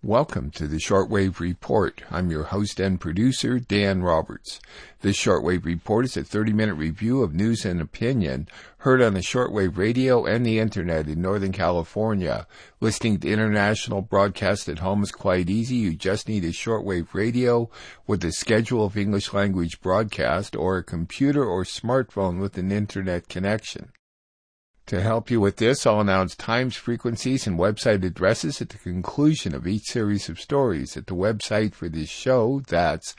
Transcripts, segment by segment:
Welcome to the Shortwave Report. I'm your host and producer, Dan Roberts. This Shortwave Report is a 30-minute review of news and opinion heard on the shortwave radio and the internet in Northern California. Listening to international broadcast at home is quite easy. You just need a shortwave radio with a schedule of English language broadcast or a computer or smartphone with an internet connection. To help you with this, I'll announce times, frequencies, and website addresses at the conclusion of each series of stories. At the website for this show, that's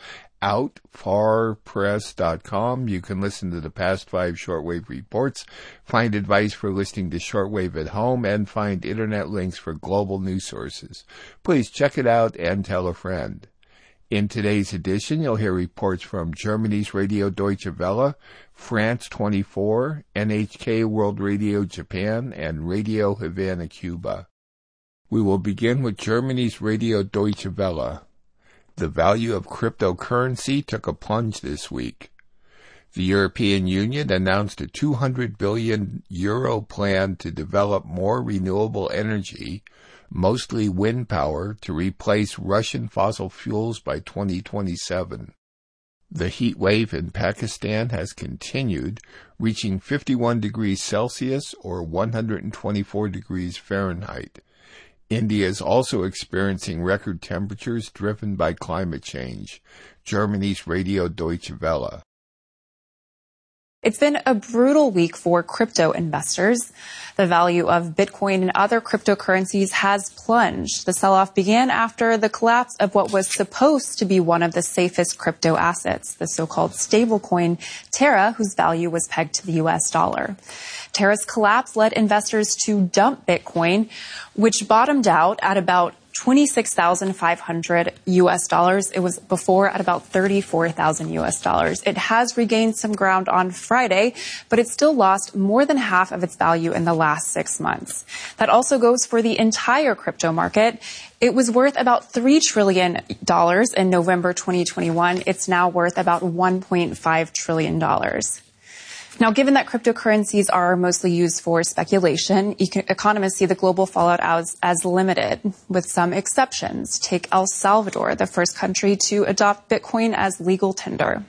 outfarpress.com. You can listen to the past 5 shortwave reports, find advice for listening to shortwave at home, and find internet links for global news sources. Please check it out and tell a friend. In today's edition, you'll hear reports from Germany's Radio Deutsche Welle, France 24, NHK World Radio Japan, and Radio Havana, Cuba. We will begin with Germany's Radio Deutsche Welle. The value of cryptocurrency took a plunge this week. The European Union announced a €200 billion plan to develop more renewable energy, mostly wind power, to replace Russian fossil fuels by 2027. The heat wave in Pakistan has continued, reaching 51 degrees Celsius or 124 degrees Fahrenheit. India is also experiencing record temperatures driven by climate change. Germany's Radio Deutsche Welle. It's been a brutal week for crypto investors. The value of Bitcoin and other cryptocurrencies has plunged. The sell-off began after the collapse of what was supposed to be one of the safest crypto assets, the so-called stablecoin Terra, whose value was pegged to the US dollar. Terra's collapse led investors to dump Bitcoin, which bottomed out at about $26,500 US dollars. It was before at about $34,000 US dollars. It has regained some ground on Friday, but it still lost more than half of its value in the last 6 months. That also goes for the entire crypto market. It was worth about $3 trillion in November 2021. It's now worth about $1.5 trillion. Now, given that cryptocurrencies are mostly used for speculation, economists see the global fallout as limited, with some exceptions. Take El Salvador, the first country to adopt Bitcoin as legal tender.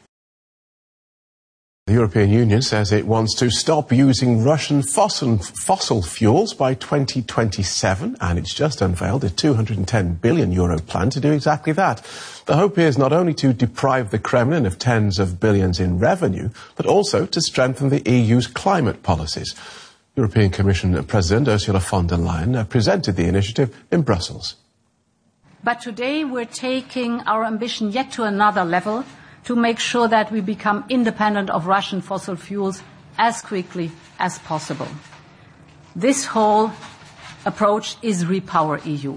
The European Union says it wants to stop using Russian fossil fuels by 2027, and it's just unveiled a €210 billion plan to do exactly that. The hope is not only to deprive the Kremlin of tens of billions in revenue, but also to strengthen the EU's climate policies. European Commission President Ursula von der Leyen presented the initiative in Brussels. But today we're taking our ambition yet to another level to make sure that we become independent of Russian fossil fuels as quickly as possible. This whole approach is Repower EU.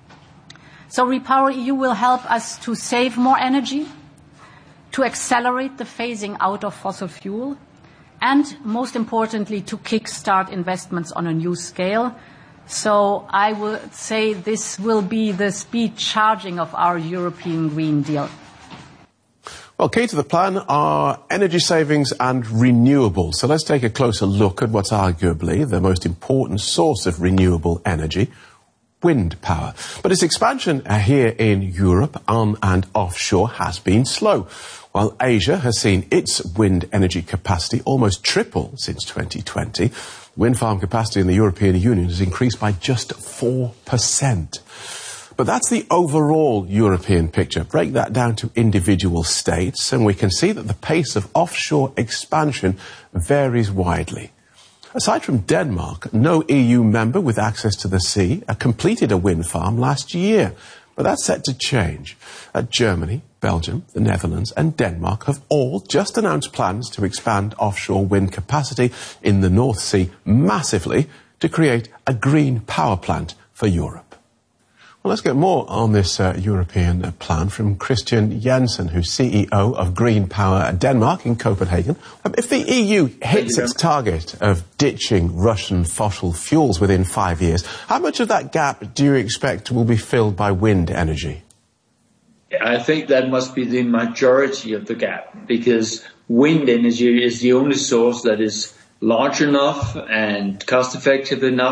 So Repower EU will help us to save more energy, to accelerate the phasing out of fossil fuel, and most importantly, to kickstart investments on a new scale. So I would say this will be the speed charging of our European Green Deal. Well, key to the plan are energy savings and renewables. So let's take a closer look at what's arguably the most important source of renewable energy, wind power. But its expansion here in Europe on and offshore has been slow, while Asia has seen its wind energy capacity almost triple since 2020. Wind farm capacity in the European Union has increased by just 4%. But that's the overall European picture. Break that down to individual states, and we can see that the pace of offshore expansion varies widely. Aside from Denmark, no EU member with access to the sea completed a wind farm last year. But that's set to change. Germany, Belgium, the Netherlands and Denmark have all just announced plans to expand offshore wind capacity in the North Sea massively to create a green power plant for Europe. Well, let's get more on this European plan from Christian Jensen, who's CEO of Green Power Denmark in Copenhagen. If the EU hits its target of ditching Russian fossil fuels within 5 years, how much of that gap do you expect will be filled by wind energy? I think that must be the majority of the gap, because wind energy is the only source that is large enough and cost-effective enough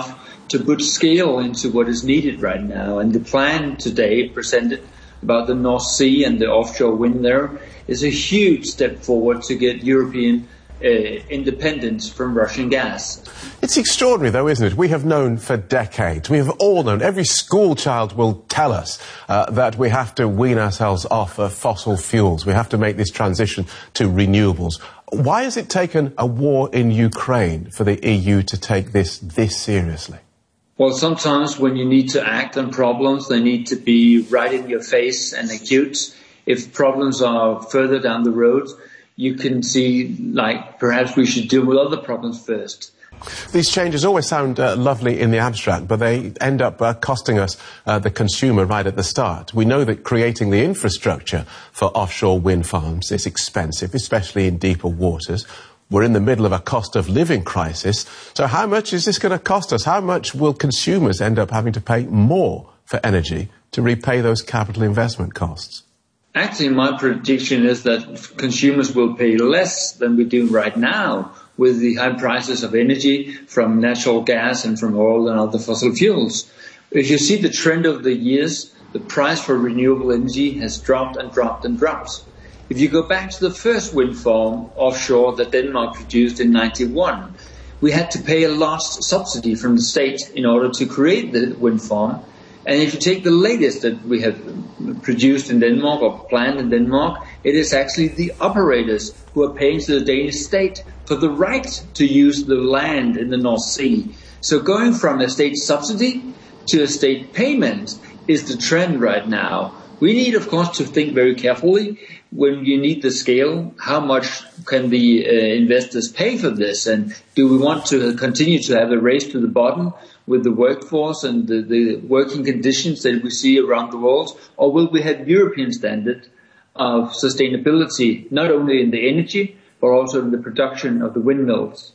to put scale into what is needed right now. And the plan today presented about the North Sea and the offshore wind there is a huge step forward to get European independence from Russian gas. It's extraordinary, though, isn't it? We have known for decades, we have all known, every school child will tell us that we have to wean ourselves off fossil fuels. We have to make this transition to renewables. Why has it taken a war in Ukraine for the EU to take this seriously? Well, sometimes when you need to act on problems, they need to be right in your face and acute. If problems are further down the road, you can see, like, perhaps we should deal with other problems first. These changes always sound lovely in the abstract, but they end up costing us, the consumer, right at the start. We know that creating the infrastructure for offshore wind farms is expensive, especially in deeper waters. We're in the middle of a cost of living crisis. So how much is this going to cost us? How much will consumers end up having to pay more for energy to repay those capital investment costs? Actually, my prediction is that consumers will pay less than we do right now with the high prices of energy from natural gas and from oil and other fossil fuels. If you see the trend of the years, the price for renewable energy has dropped and dropped and dropped. If you go back to the first wind farm offshore that Denmark produced in 1991, we had to pay a large subsidy from the state in order to create the wind farm. And if you take the latest that we have produced in Denmark or planned in Denmark, it is actually the operators who are paying to the Danish state for the right to use the land in the North Sea. So going from a state subsidy to a state payment is the trend right now. We need, of course, to think very carefully when you need the scale. How much can the investors pay for this? And do we want to continue to have a race to the bottom with the workforce and the working conditions that we see around the world? Or will we have European standard of sustainability, not only in the energy, but also in the production of the windmills?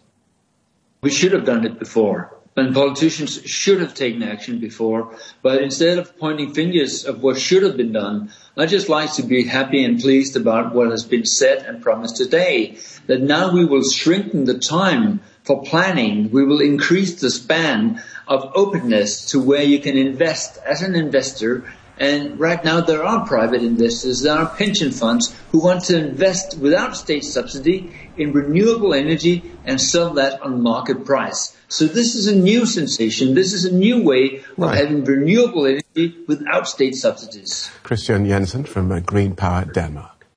We should have done it before. And politicians should have taken action before, but instead of pointing fingers of what should have been done, I just like to be happy and pleased about what has been said and promised today, that now we will shorten the time for planning, we will increase the span of openness to where you can invest as an investor. And right now there are private investors, there are pension funds who want to invest without state subsidy in renewable energy and sell that on market price. So this is a new sensation. This is a new way of having renewable energy without state subsidies. Christian Jensen from Green Power Denmark.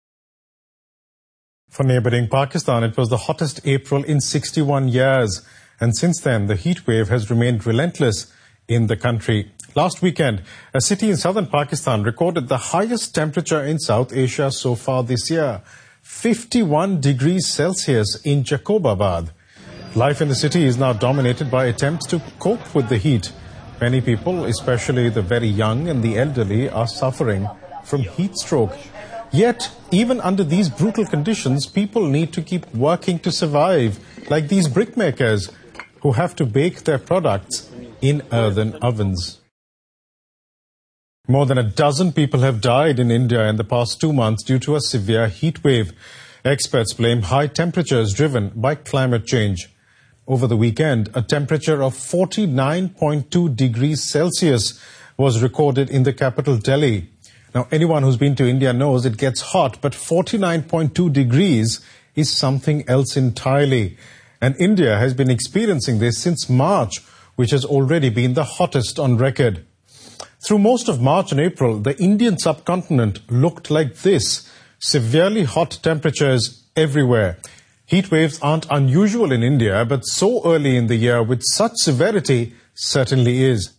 For neighbouring Pakistan, it was the hottest April in 61 years. And since then, the heat wave has remained relentless in the country. Last weekend, a city in southern Pakistan recorded the highest temperature in South Asia so far this year, 51 degrees Celsius in Jacobabad. Life in the city is now dominated by attempts to cope with the heat. Many people, especially the very young and the elderly, are suffering from heat stroke. Yet, even under these brutal conditions, people need to keep working to survive, like these brickmakers who have to bake their products in earthen ovens. More than a dozen people have died in India in the past 2 months due to a severe heat wave. Experts blame high temperatures driven by climate change. Over the weekend, a temperature of 49.2 degrees Celsius was recorded in the capital, Delhi. Now, anyone who's been to India knows it gets hot, but 49.2 degrees is something else entirely. And India has been experiencing this since March, which has already been the hottest on record. Through most of March and April, the Indian subcontinent looked like this: severely hot temperatures everywhere. Heat waves aren't unusual in India, but so early in the year with such severity certainly is.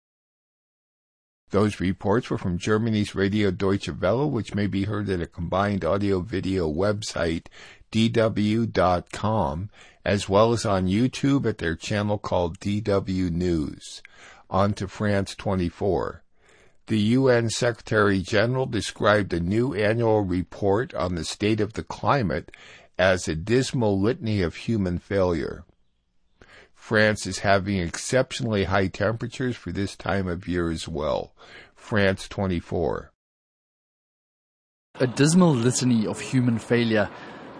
Those reports were from Germany's Radio Deutsche Welle, which may be heard at a combined audio-video website, dw.com, as well as on YouTube at their channel called DW News. On to France 24. The UN Secretary General described a new annual report on the state of the climate as a dismal litany of human failure. France is having exceptionally high temperatures for this time of year as well. France 24. A dismal litany of human failure.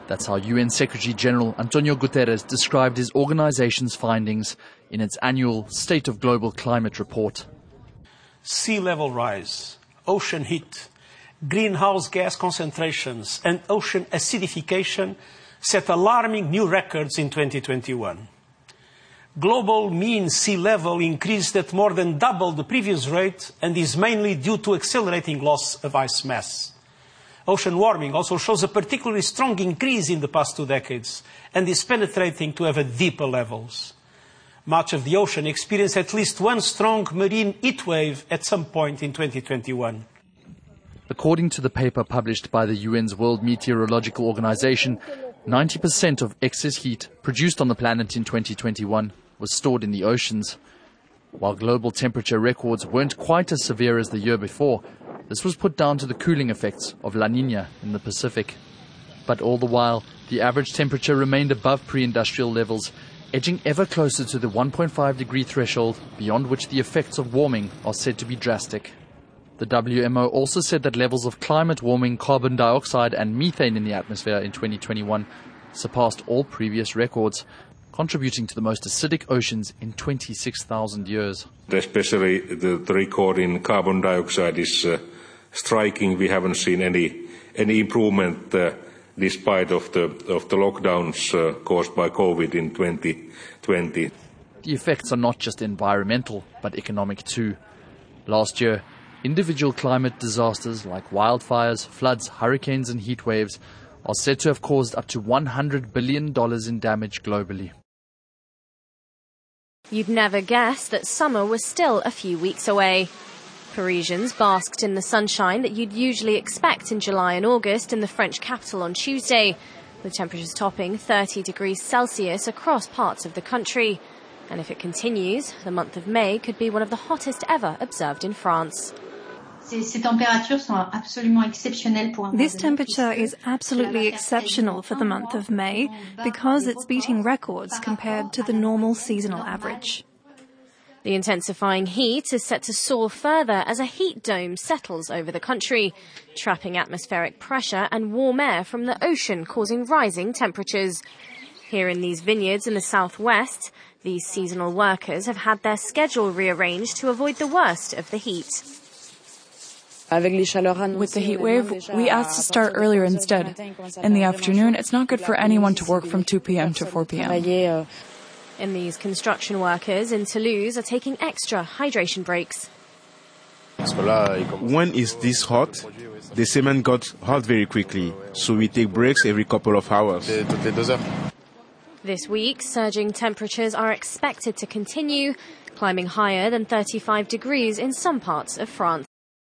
That's how UN Secretary-General Antonio Guterres described his organization's findings in its annual State of Global Climate report. Sea level rise, ocean heat, greenhouse gas concentrations and ocean acidification set alarming new records in 2021. Global mean sea level increased at more than double the previous rate and is mainly due to accelerating loss of ice mass. Ocean warming also shows a particularly strong increase in the past 2 decades and is penetrating to ever deeper levels. Much of the ocean experienced at least one strong marine heat wave at some point in 2021. According to the paper published by the UN's World Meteorological Organization, 90% of excess heat produced on the planet in 2021 was stored in the oceans. While global temperature records weren't quite as severe as the year before, this was put down to the cooling effects of La Niña in the Pacific. But all the while, the average temperature remained above pre-industrial levels, edging ever closer to the 1.5-degree threshold, beyond which the effects of warming are said to be drastic. The WMO also said that levels of climate-warming carbon dioxide and methane in the atmosphere in 2021 surpassed all previous records, contributing to the most acidic oceans in 26,000 years. Especially the record in carbon dioxide is striking. We haven't seen any improvement despite of the lockdowns caused by COVID in 2020. The effects are not just environmental, but economic too. Last year, individual climate disasters like wildfires, floods, hurricanes and heat waves are said to have caused up to $100 billion in damage globally. You'd never guess that summer was still a few weeks away. Parisians basked in the sunshine that you'd usually expect in July and August in the French capital on Tuesday, with temperatures topping 30 degrees Celsius across parts of the country. And if it continues, the month of May could be one of the hottest ever observed in France. This temperature is absolutely exceptional for the month of May because it's beating records compared to the normal seasonal average. The intensifying heat is set to soar further as a heat dome settles over the country, trapping atmospheric pressure and warm air from the ocean, causing rising temperatures. Here in these vineyards in the southwest, these seasonal workers have had their schedule rearranged to avoid the worst of the heat. With the heat wave, we asked to start earlier instead. In the afternoon, it's not good for anyone to work from 2 p.m. to 4 p.m. And these construction workers in Toulouse are taking extra hydration breaks. When it's this hot, the cement got hot very quickly, so we take breaks every couple of hours. This week, surging temperatures are expected to continue, climbing higher than 35 degrees in some parts of France.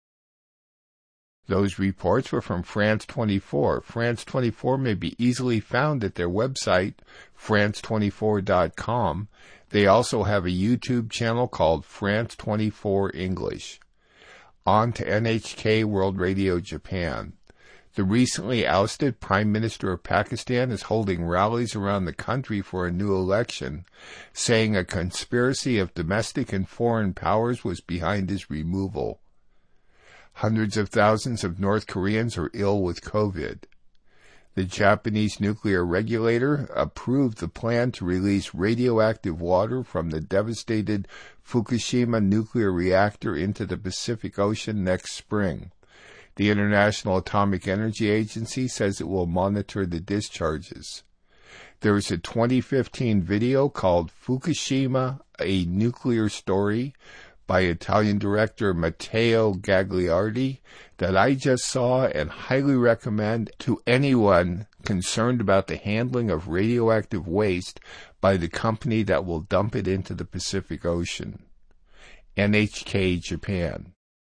Those reports were from France 24. France 24 may be easily found at their website, france24.com. They also have a YouTube channel called France 24 English. On to NHK World Radio Japan. The recently ousted Prime Minister of Pakistan is holding rallies around the country for a new election, saying a conspiracy of domestic and foreign powers was behind his removal. Hundreds of thousands of North Koreans are ill with COVID. The Japanese nuclear regulator approved the plan to release radioactive water from the devastated Fukushima nuclear reactor into the Pacific Ocean next spring. The International Atomic Energy Agency says it will monitor the discharges. There is a 2015 video called Fukushima, a Nuclear Story, by Italian director Matteo Gagliardi that I just saw and highly recommend to anyone concerned about the handling of radioactive waste by the company that will dump it into the Pacific Ocean. NHK Japan.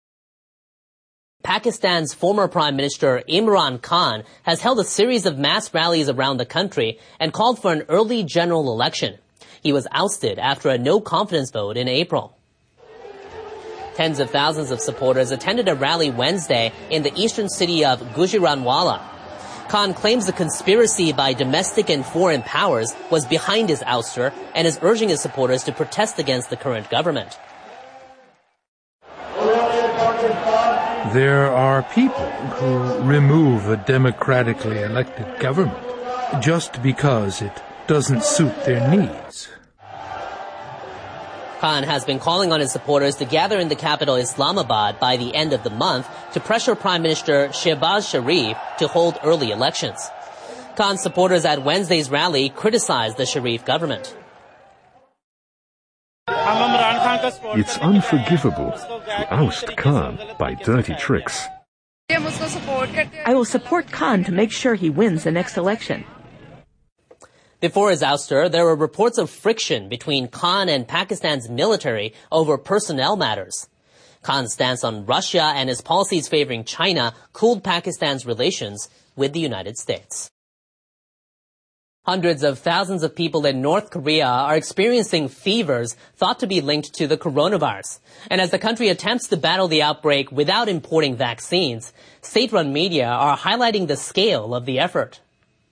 Pakistan's former Prime Minister Imran Khan has held a series of mass rallies around the country and called for an early general election. He was ousted after a no-confidence vote in April. Tens of thousands of supporters attended a rally Wednesday in the eastern city of Gujranwala. Khan claims the conspiracy by domestic and foreign powers was behind his ouster and is urging his supporters to protest against the current government. There are people who remove a democratically elected government just because it doesn't suit their needs. Khan has been calling on his supporters to gather in the capital Islamabad by the end of the month to pressure Prime Minister Shehbaz Sharif to hold early elections. Khan's supporters at Wednesday's rally criticized the Sharif government. It's unforgivable to oust Khan by dirty tricks. I will support Khan to make sure he wins the next election. Before his ouster, there were reports of friction between Khan and Pakistan's military over personnel matters. Khan's stance on Russia and his policies favoring China cooled Pakistan's relations with the United States. Hundreds of thousands of people in North Korea are experiencing fevers thought to be linked to the coronavirus. And as the country attempts to battle the outbreak without importing vaccines, state-run media are highlighting the scale of the effort.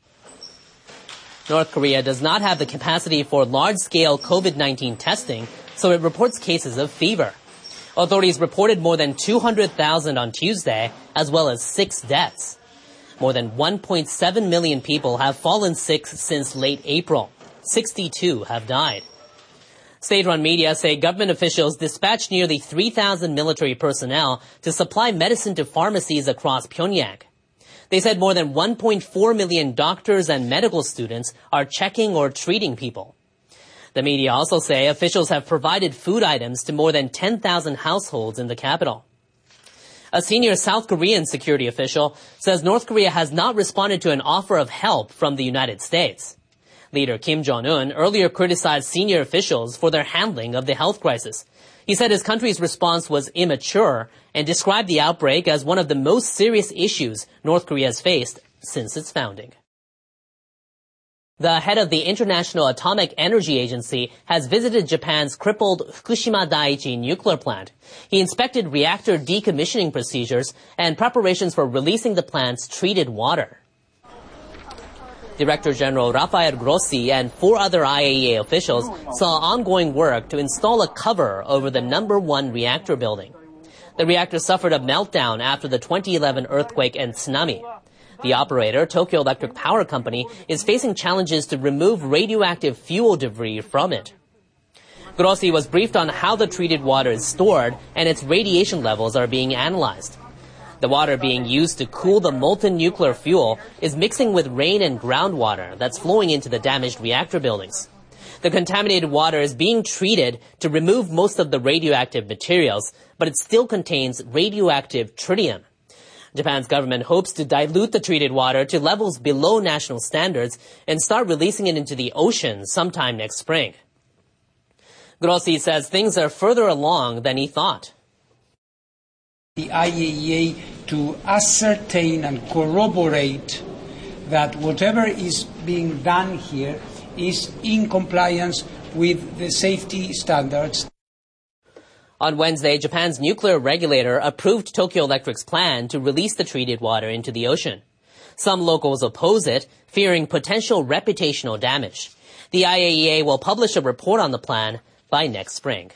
North Korea does not have the capacity for large-scale COVID-19 testing, so it reports cases of fever. Authorities reported more than 200,000 on Tuesday, as well as 6 deaths. More than 1.7 million people have fallen sick since late April. 62 have died. State-run media say government officials dispatched nearly 3,000 military personnel to supply medicine to pharmacies across Pyongyang. They said more than 1.4 million doctors and medical students are checking or treating people. The media also say officials have provided food items to more than 10,000 households in the capital. A senior South Korean security official says North Korea has not responded to an offer of help from the United States. Leader Kim Jong-un earlier criticized senior officials for their handling of the health crisis. He said his country's response was immature and described the outbreak as one of the most serious issues North Korea has faced since its founding. The head of the International Atomic Energy Agency has visited Japan's crippled Fukushima Daiichi nuclear plant. He inspected reactor decommissioning procedures and preparations for releasing the plant's treated water. Director General Rafael Grossi and 4 other IAEA officials saw ongoing work to install a cover over the number 1 reactor building. The reactor suffered a meltdown after the 2011 earthquake and tsunami. The operator, Tokyo Electric Power Company, is facing challenges to remove radioactive fuel debris from it. Grossi was briefed on how the treated water is stored and its radiation levels are being analyzed. The water being used to cool the molten nuclear fuel is mixing with rain and groundwater that's flowing into the damaged reactor buildings. The contaminated water is being treated to remove most of the radioactive materials, but it still contains radioactive tritium. Japan's government hopes to dilute the treated water to levels below national standards and start releasing it into the ocean sometime next spring. Grossi says things are further along than he thought. The IAEA to ascertain and corroborate that whatever is being done here is in compliance with the safety standards. On Wednesday, Japan's nuclear regulator approved Tokyo Electric's plan to release the treated water into the ocean. Some locals oppose it, fearing potential reputational damage. The IAEA will publish a report on the plan by next spring.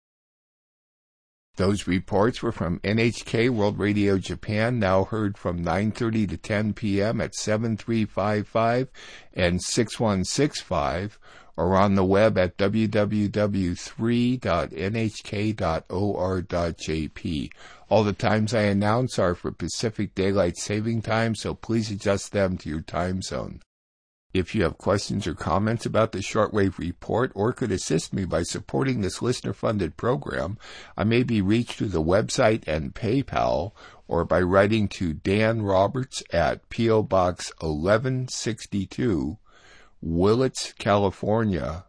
Those reports were from NHK World Radio Japan, now heard from 9:30 to 10 p.m. at 7355 and 6165, or on the web at www.3.nhk.or.jp. All the times I announce are for Pacific Daylight Saving Time, so please adjust them to your time zone. If you have questions or comments about the Shortwave Report or could assist me by supporting this listener-funded program, I may be reached through the website and PayPal or by writing to Dan Roberts at P.O. Box 1162, Willits, California,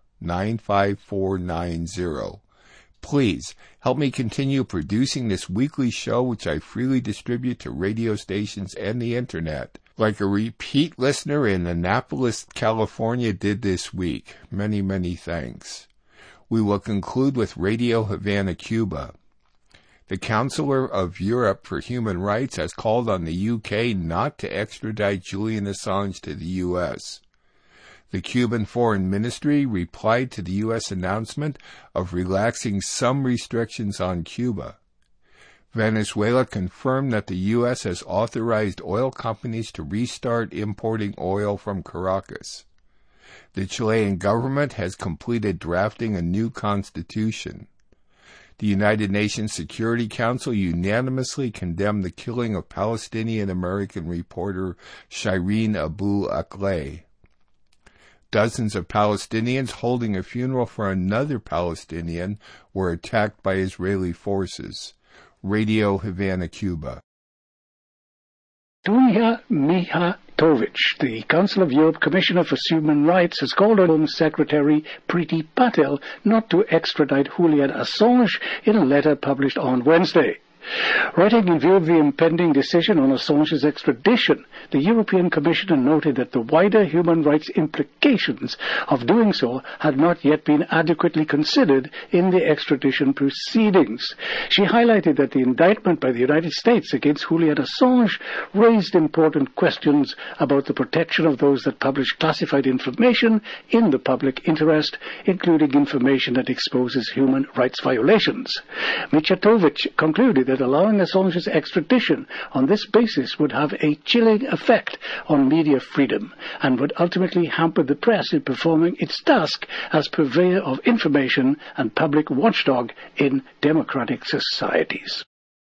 95490. Please help me continue producing this weekly show, which I freely distribute to radio stations and the Internet, like a repeat listener in Annapolis, California did this week. Many, many thanks. We will conclude with Radio Havana, Cuba. The Counselor of Europe for Human Rights has called on the UK not to extradite Julian Assange to the U.S. The Cuban Foreign Ministry replied to the U.S. announcement of relaxing some restrictions on Cuba. Venezuela confirmed that the U.S. has authorized oil companies to restart importing oil from Caracas. The Chilean government has completed drafting a new constitution. The United Nations Security Council unanimously condemned the killing of Palestinian-American reporter Shireen Abu Akleh. Dozens of Palestinians holding a funeral for another Palestinian were attacked by Israeli forces. Radio Havana, Cuba. Dunja Mijatovic, the Council of Europe Commissioner for Human Rights, has called on Home Secretary Priti Patel not to extradite Julian Assange in a letter published on Wednesday. Writing in view of the impending decision on Assange's extradition, the European Commissioner noted that the wider human rights implications of doing so had not yet been adequately considered in the extradition proceedings. She highlighted that the indictment by the United States against Julian Assange raised important questions about the protection of those that publish classified information in the public interest, including information that exposes human rights violations. Mijatovic concluded that allowing Assange's extradition on this basis would have a chilling effect on media freedom and would ultimately hamper the press in performing its task as purveyor of information and public watchdog in democratic societies.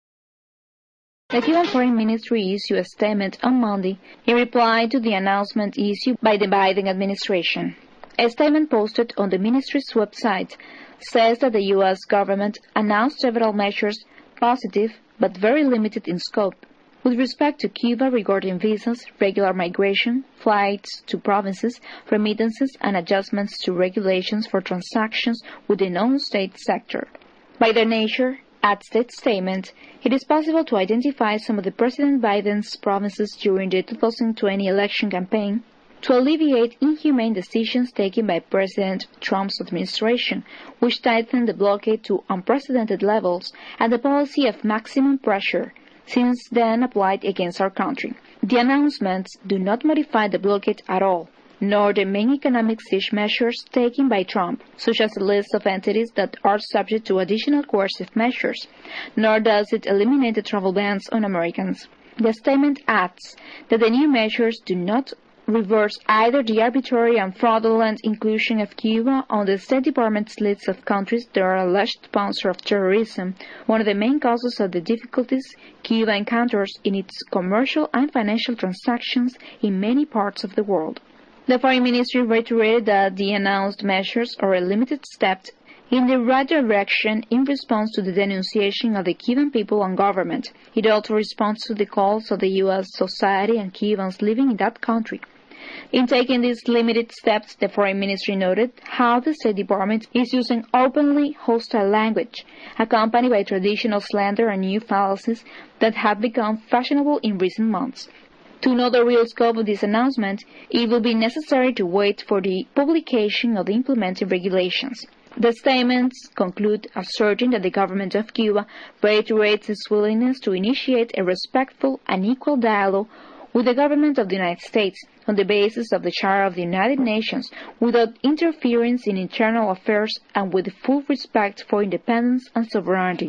The Cuban Foreign Ministry issued a statement on Monday in reply to the announcement issued by the Biden administration. A statement posted on the ministry's website says that the U.S. government announced several measures positive but very limited in scope with respect to Cuba regarding visas, regular migration, flights to provinces, remittances, and adjustments to regulations for transactions with the non-state sector. By their nature, adds the statement, it is possible to identify some of the President Biden's promises during the 2020 election campaign to alleviate inhumane decisions taken by President Trump's administration, which tightened the blockade to unprecedented levels and the policy of maximum pressure since then applied against our country. The announcements do not modify the blockade at all, nor the main economic siege measures taken by Trump, such as a list of entities that are subject to additional coercive measures, nor does it eliminate the travel bans on Americans. The statement adds that the new measures do not reverse either the arbitrary and fraudulent inclusion of Cuba on the State Department's list of countries that are alleged sponsors of terrorism, one of the main causes of the difficulties Cuba encounters in its commercial and financial transactions in many parts of the world. The Foreign Ministry reiterated that the announced measures are a limited step in the right direction in response to the denunciation of the Cuban people and government. It also responds to the calls of the U.S. society and Cubans living in that country. In taking these limited steps, the Foreign Ministry noted how the State Department is using openly hostile language, accompanied by traditional slander and new fallacies that have become fashionable in recent months. To know the real scope of this announcement, it will be necessary to wait for the publication of the implementing regulations. The statements conclude asserting that the government of Cuba reiterates its willingness to initiate a respectful and equal dialogue with the government of the United States on the basis of the Charter of the United Nations without interference in internal affairs and with full respect for independence and sovereignty.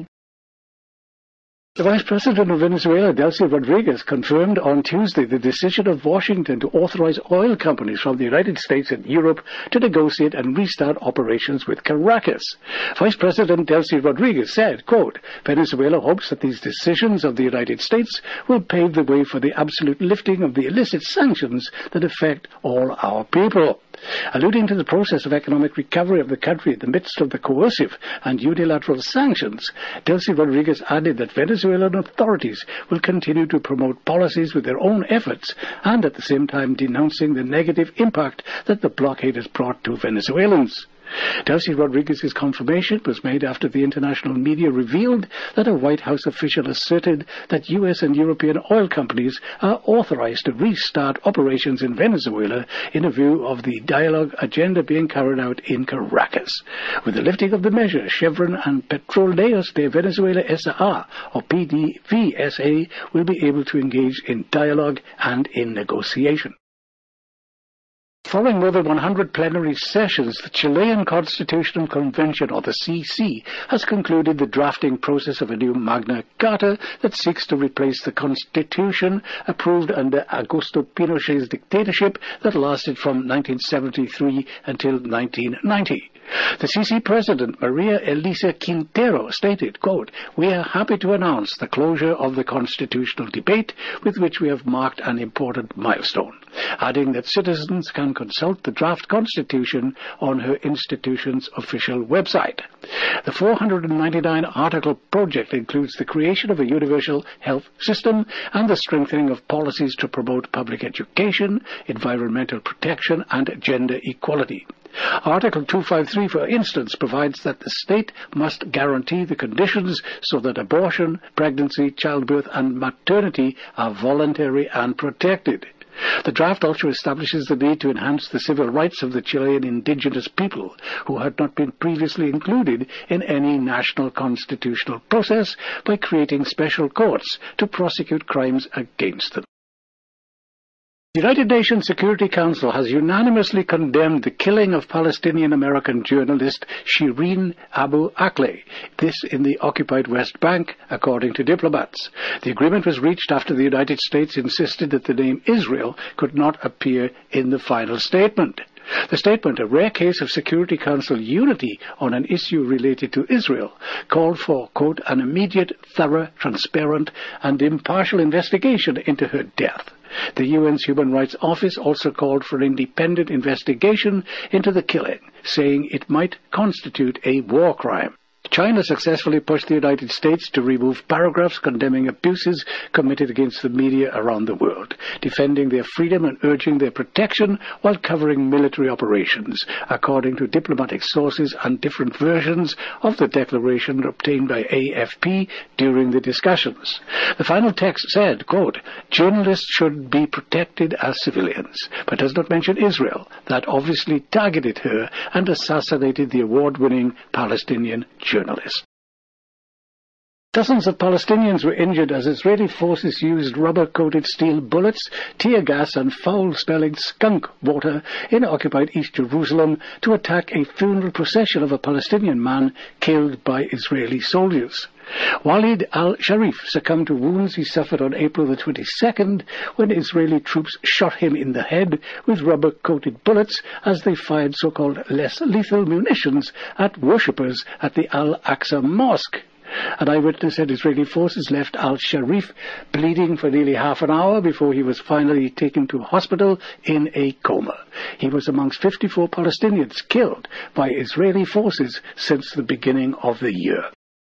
The Vice President of Venezuela, Delcy Rodriguez, confirmed on Tuesday the decision of Washington to authorize oil companies from the United States and Europe to negotiate and restart operations with Caracas. Vice President Delcy Rodriguez said, quote, Venezuela hopes that these decisions of the United States will pave the way for the absolute lifting of the illicit sanctions that affect all our people. Alluding to the process of economic recovery of the country in the midst of the coercive and unilateral sanctions, Delcy Rodriguez added that Venezuelan authorities will continue to promote policies with their own efforts and at the same time denouncing the negative impact that the blockade has brought to Venezuelans. Delcy Rodriguez's confirmation was made after the international media revealed that a White House official asserted that U.S. and European oil companies are authorized to restart operations in Venezuela in a view of the dialogue agenda being carried out in Caracas. With the lifting of the measure, Chevron and Petroleos de Venezuela S.A. or PDVSA will be able to engage in dialogue and in negotiation. Following more than 100 plenary sessions, the Chilean Constitutional Convention, or the CC, has concluded the drafting process of a new Magna Carta that seeks to replace the constitution approved under Augusto Pinochet's dictatorship that lasted from 1973 until 1990. The CC President, Maria Elisa Quintero, stated, quote, "We are happy to announce the closure of the constitutional debate with which we have marked an important milestone," adding that citizens can consult the draft constitution on her institution's official website. The 499-article project includes the creation of a universal health system and the strengthening of policies to promote public education, environmental protection, and gender equality. Article 253, for instance, provides that the state must guarantee the conditions so that abortion, pregnancy, childbirth, and maternity are voluntary and protected. The draft also establishes the need to enhance the civil rights of the Chilean indigenous people, who had not been previously included in any national constitutional process, by creating special courts to prosecute crimes against them. The United Nations Security Council has unanimously condemned the killing of Palestinian-American journalist Shireen Abu Akleh, this in the occupied West Bank, according to diplomats. The agreement was reached after the United States insisted that the name Israel could not appear in the final statement. The statement, a rare case of Security Council unity on an issue related to Israel, called for, quote, "an immediate, thorough, transparent, and impartial investigation into her death." The UN's Human Rights Office also called for an independent investigation into the killing, saying it might constitute a war crime. China successfully pushed the United States to remove paragraphs condemning abuses committed against the media around the world, defending their freedom and urging their protection while covering military operations, according to diplomatic sources and different versions of the declaration obtained by AFP during the discussions. The final text said, quote, "Journalists should be protected as civilians," but does not mention Israel, that obviously targeted her and assassinated the award-winning Palestinian journalist. Dozens of Palestinians were injured as Israeli forces used rubber-coated steel bullets, tear gas and foul-smelling skunk water in occupied East Jerusalem to attack a funeral procession of a Palestinian man killed by Israeli soldiers. Walid al-Sharif succumbed to wounds he suffered on April the 22nd when Israeli troops shot him in the head with rubber-coated bullets as they fired so-called less lethal munitions at worshippers at the Al-Aqsa Mosque. An eyewitness said Israeli forces left al-Sharif bleeding for nearly half an hour before he was finally taken to hospital in a coma. He was amongst 54 Palestinians killed by Israeli forces since the beginning of the year.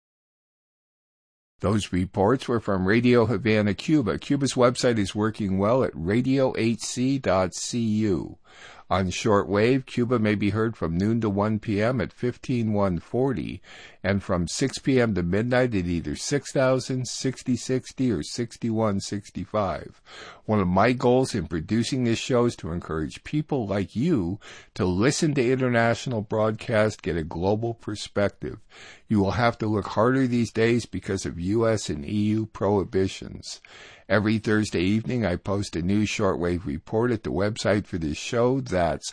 Those reports were from Radio Havana, Cuba. Cuba's website is working well at radiohc.cu. On shortwave, Cuba may be heard from noon to 1 p.m. at 15140 and from 6 p.m. to midnight at either 6000, 6060, or 6165. One of my goals in producing this show is to encourage people like you to listen to international broadcasts, get a global perspective. You will have to look harder these days because of U.S. and EU prohibitions. Every Thursday evening, I post a new shortwave report at the website for this show. That's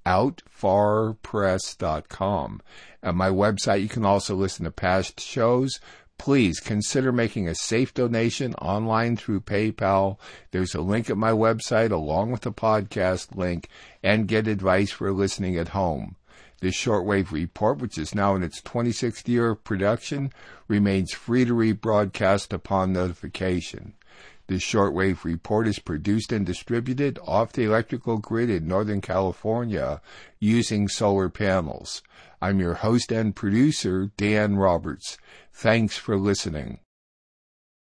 outfarpress.com. At my website, you can also listen to past shows. Please consider making a safe donation online through PayPal. There's a link at my website along with the podcast link, and get advice for listening at home. This shortwave report, which is now in its 26th year of production, remains free to rebroadcast upon notification. This shortwave report is produced and distributed off the electrical grid in Northern California using solar panels. I'm your host and producer, Dan Roberts. Thanks for listening.